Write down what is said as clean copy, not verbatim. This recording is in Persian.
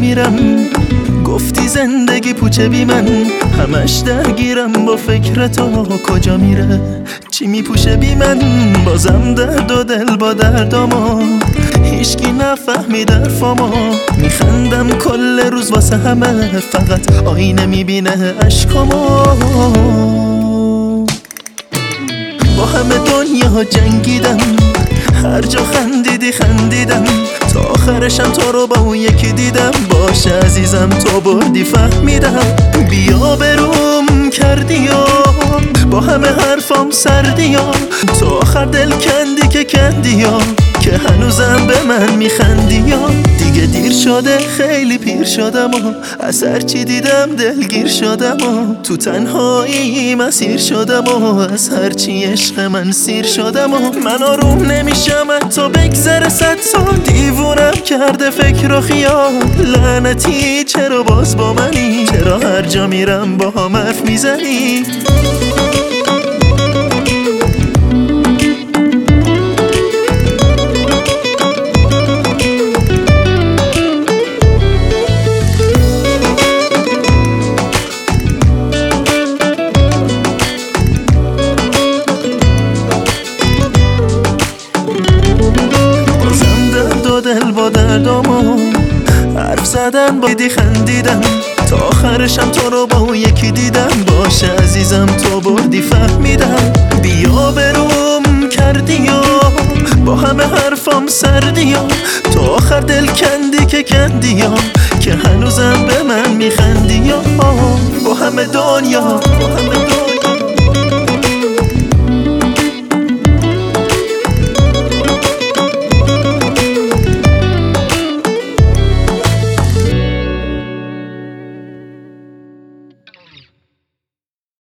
میرم، گفتی زندگی پوچه بی من، همش درگیرم با فکر تو کجا میره، چی میپوشه بی من، بازم درد و دل با دردامو، هیچکی نفهمید حرفامو، میخندم کل روز واسه همه، فقط آینه میبینه عشقامو. با همه دنیا جنگیدم، هر جا خندیدی خندیدم، تا آخرشم تو رو با اون یکی دیدم، باشه عزیزم تو بردی فهمیدم، بیا بروم کردی یا با همه حرفام سردی یا، تو آخر دل کندی که کندی یا، که هنوزم به من میخندی یا، دیگه دیر شده خیلی پیر شدم و از هرچی دیدم دلگیر شدم و تو تنهایی مسیر شدم و از هرچی عشق من سیر شدم و من آروم نمیشم تا بگذره 100 سال، دیوونم کرده فکر و خیال، لعنتی چرا باز با منی، چرا هر جا میرم با هم حرف میزنی. دل با دردامو حرف زدن، با دیدی خندیدم، تا آخرشم تو رو با اون یکی دیدم، باشه عزیزم تو بردی فهمیدم، بیا بروم کردی یا با همه حرفام سردی یا، تا آخر دل کندی که کندی یا، که هنوزم به من میخندی یا، با همه دنیا